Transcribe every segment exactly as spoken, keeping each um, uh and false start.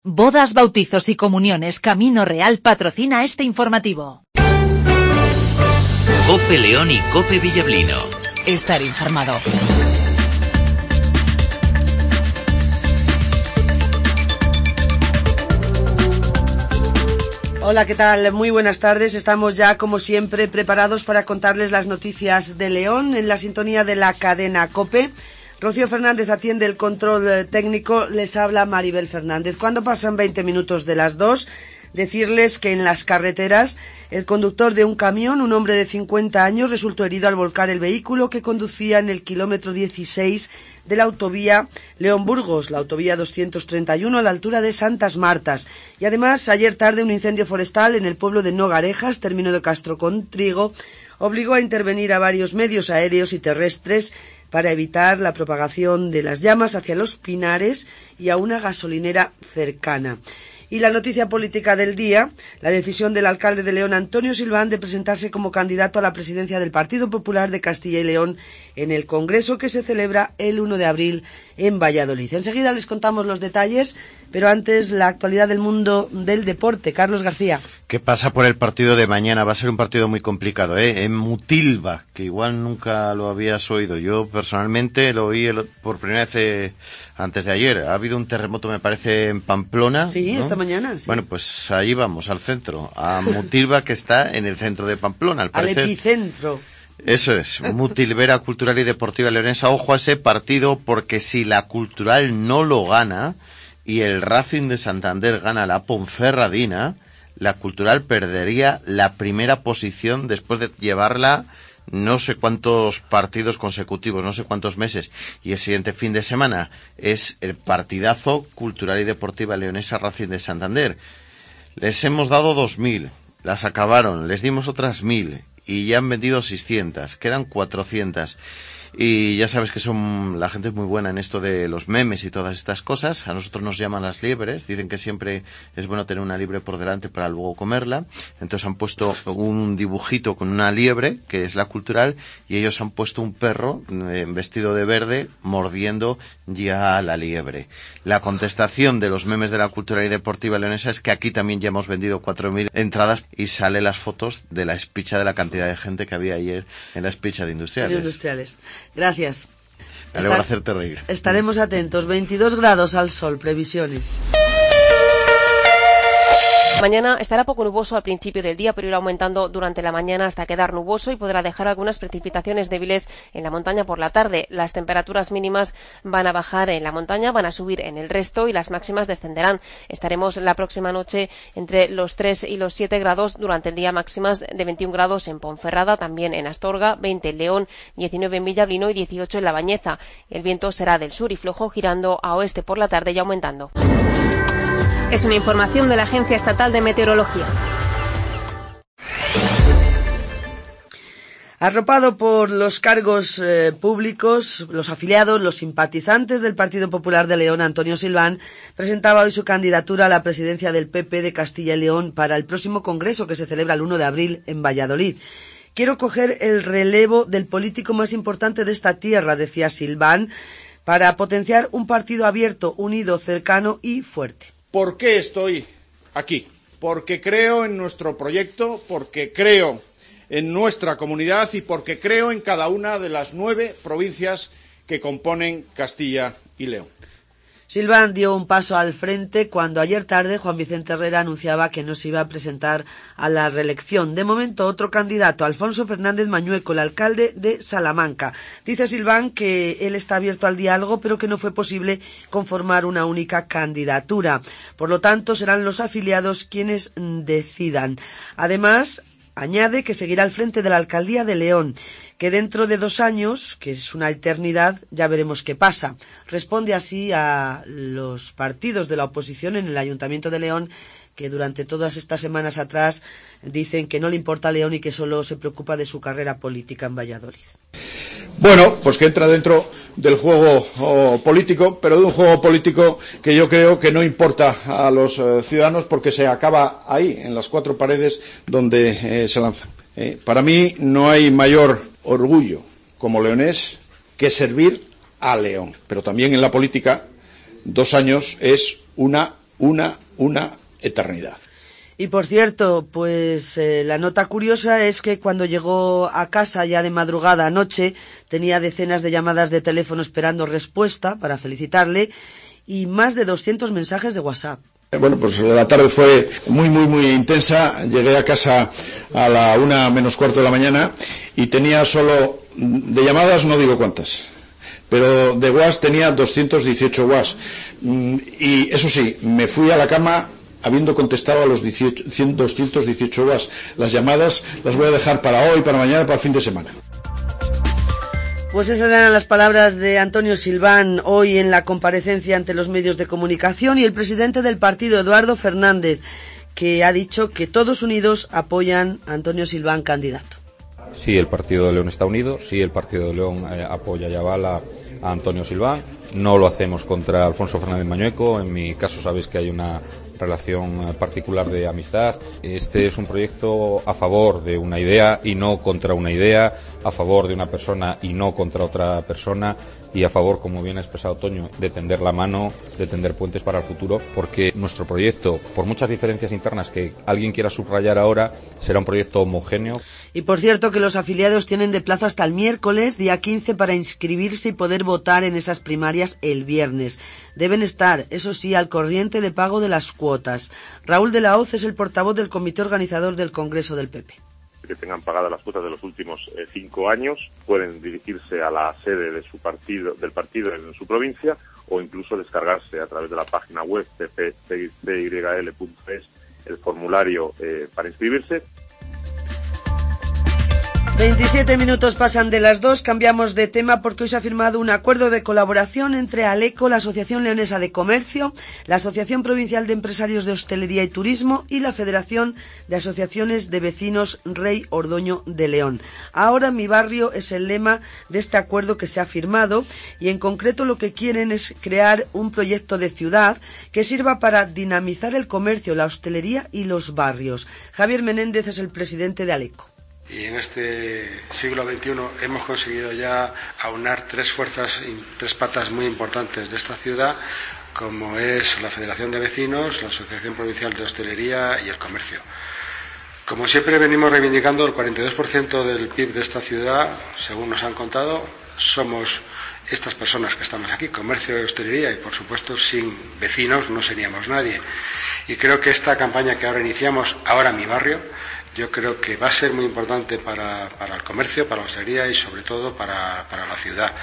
Bodas, bautizos y comuniones Camino Real patrocina este informativo. COPE León y COPE Villablino. Estar informado. Hola, ¿qué tal? Muy buenas tardes. Estamos ya, como siempre, preparados para contarles las noticias de León en la sintonía de la cadena COPE. Rocío Fernández atiende el control técnico, les habla Maribel Fernández. Cuando pasan veinte minutos de las dos, decirles que en las carreteras el conductor de un camión, un hombre de cincuenta años, resultó herido al volcar el vehículo que conducía en el kilómetro dieciséis de la autovía León-Burgos, la autovía doscientos treinta y uno a la altura de Santas Martas. Y además, ayer tarde, un incendio forestal en el pueblo de Nogarejas, término de Castro con Trigo, obligó a intervenir a varios medios aéreos y terrestres para evitar la propagación de las llamas hacia los pinares y a una gasolinera cercana. Y la noticia política del día, la decisión del alcalde de León, Antonio Silván, de presentarse como candidato a la presidencia del Partido Popular de Castilla y León en el Congreso que se celebra el uno de abril en Valladolid. Enseguida les contamos los detalles, pero antes la actualidad del mundo del deporte. Carlos García. ¿Qué pasa por el partido de mañana? Va a ser un partido muy complicado, ¿eh? En Mutilva, que igual nunca lo habías oído. Yo personalmente lo oí el, por primera vez eh, antes de ayer. Ha habido un terremoto, me parece, en Pamplona. Sí, ¿no? Esta mañana. Sí. Bueno, pues ahí vamos, al centro. A Mutilva, que está en el centro de Pamplona. Al, parecer, al epicentro. Eso es, Mutilvera Cultural y Deportiva Leonesa. Ojo a ese partido, porque si la Cultural no lo gana y el Racing de Santander gana la Ponferradina, la Cultural perdería la primera posición después de llevarla no sé cuántos partidos consecutivos, no sé cuántos meses. Y el siguiente fin de semana es el partidazo Cultural y Deportiva Leonesa Racing de Santander. Les hemos dado dos mil, las acabaron, les dimos otras mil y ya han vendido seiscientas, quedan cuatrocientas. Y ya sabes que son la gente es muy buena en esto de los memes y todas estas cosas. A nosotros nos llaman las liebres, dicen que siempre es bueno tener una liebre por delante para luego comerla. Entonces han puesto un dibujito con una liebre, que es la Cultural, y ellos han puesto un perro eh, vestido de verde mordiendo ya a la liebre. La contestación de los memes de la Cultural y Deportiva Leonesa es que aquí también ya hemos vendido cuatro mil entradas y sale las fotos de la espicha de la cantidad de gente que había ayer en la espicha de Industriales. De industriales. Gracias. Me alegro de hacerte reír. Estaremos atentos. veintidós grados al sol, previsiones. Mañana estará poco nuboso al principio del día, pero irá aumentando durante la mañana hasta quedar nuboso y podrá dejar algunas precipitaciones débiles en la montaña por la tarde. Las temperaturas mínimas van a bajar en la montaña, van a subir en el resto y las máximas descenderán. Estaremos la próxima noche entre los tres y los siete grados, durante el día máximas de veintiún grados en Ponferrada, también en Astorga, veinte en León, diecinueve en Villablino y dieciocho en La Bañeza. El viento será del sur y flojo, girando a oeste por la tarde y aumentando. Es una información de la Agencia Estatal de Meteorología. Arropado por los cargos eh, públicos, los afiliados, los simpatizantes del Partido Popular de León, Antonio Silván, presentaba hoy su candidatura a la presidencia del P P de Castilla y León para el próximo congreso que se celebra el uno de abril en Valladolid. Quiero coger el relevo del político más importante de esta tierra, decía Silván, para potenciar un partido abierto, unido, cercano y fuerte. ¿Por qué estoy aquí? Porque creo en nuestro proyecto, porque creo en nuestra comunidad y porque creo en cada una de las nueve provincias que componen Castilla y León. Silván dio un paso al frente cuando ayer tarde Juan Vicente Herrera anunciaba que no se iba a presentar a la reelección. De momento, otro candidato, Alfonso Fernández Mañueco, el alcalde de Salamanca. Dice Silván que él está abierto al diálogo, pero que no fue posible conformar una única candidatura. Por lo tanto, serán los afiliados quienes decidan. Además, añade que seguirá al frente de la alcaldía de León, que dentro de dos años, que es una eternidad, ya veremos qué pasa. Responde así a los partidos de la oposición en el Ayuntamiento de León, que durante todas estas semanas atrás dicen que no le importa a León y que solo se preocupa de su carrera política en Valladolid. Bueno, pues que entra dentro del juego oh, político, pero de un juego político que yo creo que no importa a los eh, ciudadanos porque se acaba ahí, en las cuatro paredes donde eh, se lanzan. Eh, para mí no hay mayor orgullo como leonés que servir a León, pero también en la política dos años es una una, una eternidad. Y por cierto, pues eh, la nota curiosa es que cuando llegó a casa ya de madrugada anoche tenía decenas de llamadas de teléfono esperando respuesta para felicitarle y más de doscientos mensajes de WhatsApp. Bueno, pues la tarde fue muy, muy, muy intensa. Llegué a casa a la una menos cuarto de la mañana y tenía solo, de llamadas no digo cuántas, pero de WhatsApp tenía doscientos dieciocho WhatsApp. Y eso sí, me fui a la cama habiendo contestado a los doscientos dieciocho WhatsApp. Las llamadas las voy a dejar para hoy, para mañana, para el fin de semana. Pues esas eran las palabras de Antonio Silván hoy en la comparecencia ante los medios de comunicación y el presidente del partido, Eduardo Fernández, que ha dicho que todos unidos apoyan a Antonio Silván candidato. Sí, el Partido de León está unido, sí, el Partido de León eh, apoya y avala a Antonio Silván. No lo hacemos contra Alfonso Fernández Mañueco, en mi caso sabéis que hay una relación particular de amistad. Este es un proyecto a favor de una idea y no contra una idea, a favor de una persona y no contra otra persona, y a favor, como bien ha expresado Toño, de tender la mano, de tender puentes para el futuro, porque nuestro proyecto, por muchas diferencias internas que alguien quiera subrayar ahora, será un proyecto homogéneo. Y por cierto que los afiliados tienen de plazo hasta el miércoles, día quince, para inscribirse y poder votar en esas primarias el viernes. Deben estar, eso sí, al corriente de pago de las cuotas. Raúl de la Hoz es el portavoz del comité organizador del Congreso del P P. Que tengan pagadas las cuotas de los últimos eh, cinco años pueden dirigirse a la sede de su partido, del partido en su provincia, o incluso descargarse a través de la página web c p c y l punto es el formulario eh, para inscribirse. veintisiete minutos pasan de las dos, cambiamos de tema porque hoy se ha firmado un acuerdo de colaboración entre ALECO, la Asociación Leonesa de Comercio, la Asociación Provincial de Empresarios de Hostelería y Turismo y la Federación de Asociaciones de Vecinos Rey Ordoño de León. Ahora mi barrio es el lema de este acuerdo que se ha firmado y en concreto lo que quieren es crear un proyecto de ciudad que sirva para dinamizar el comercio, la hostelería y los barrios. Javier Menéndez es el presidente de ALECO. Y en este siglo veintiuno hemos conseguido ya aunar tres fuerzas, tres patas muy importantes de esta ciudad, como es la Federación de Vecinos, la Asociación Provincial de Hostelería y el Comercio. Como siempre venimos reivindicando, el cuarenta y dos por ciento del P I B de esta ciudad, según nos han contado, somos estas personas que estamos aquí, comercio y hostelería, y por supuesto sin vecinos no seríamos nadie. Y creo que esta campaña que ahora iniciamos, Ahora mi barrio, yo creo que va a ser muy importante para, para el comercio, para la hostelería y sobre todo para, para la ciudad.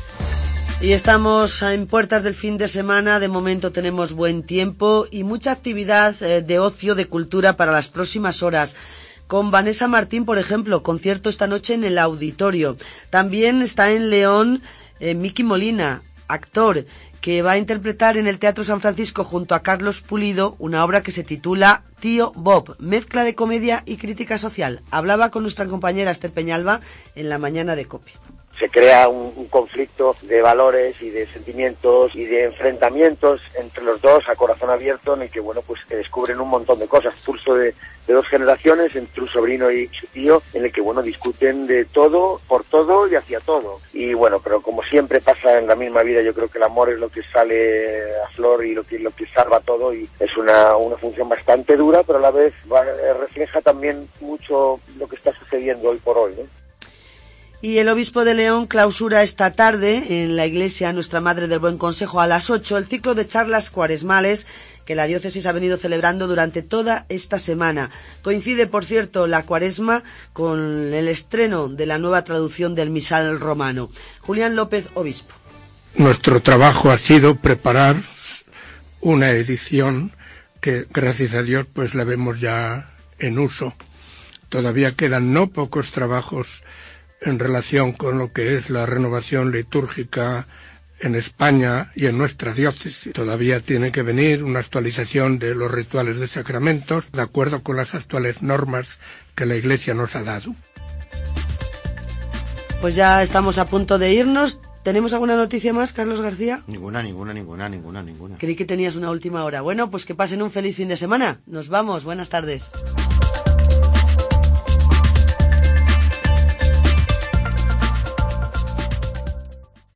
Y estamos en puertas del fin de semana, de momento tenemos buen tiempo y mucha actividad de ocio, de cultura para las próximas horas. Con Vanessa Martín, por ejemplo, concierto esta noche en el Auditorio. También está en León eh, Miki Molina, actor, que va a interpretar en el Teatro San Francisco junto a Carlos Pulido una obra que se titula Tío Bob, mezcla de comedia y crítica social. Hablaba con nuestra compañera Esther Peñalba en la mañana de COPE. Se crea un, un conflicto de valores y de sentimientos y de enfrentamientos entre los dos a corazón abierto, en el que bueno pues se descubren un montón de cosas. Pulso de, de dos generaciones entre un sobrino y su tío, en el que bueno discuten de todo, por todo y hacia todo. Y bueno, pero como siempre pasa en la misma vida, yo creo que el amor es lo que sale a flor y lo que lo que salva todo, y es una, una función bastante dura, pero a la vez va, refleja también mucho lo que está sucediendo hoy por hoy, ¿no? Y el obispo de León clausura esta tarde en la iglesia Nuestra Madre del Buen Consejo a las ocho el ciclo de charlas cuaresmales que la diócesis ha venido celebrando durante toda esta semana. Coincide, por cierto, la cuaresma con el estreno de la nueva traducción del misal romano. Julián López, obispo. Nuestro trabajo ha sido preparar una edición que, gracias a Dios, pues la vemos ya en uso. Todavía quedan no pocos trabajos en relación con lo que es la renovación litúrgica en España y en nuestra diócesis. Todavía tiene que venir una actualización de los rituales de sacramentos, de acuerdo con las actuales normas que la Iglesia nos ha dado. Pues ya estamos a punto de irnos. ¿Tenemos alguna noticia más, Carlos García? Ninguna, ninguna, ninguna, ninguna, ninguna. Creí que tenías una última hora. Bueno, pues que pasen un feliz fin de semana. Nos vamos. Buenas tardes.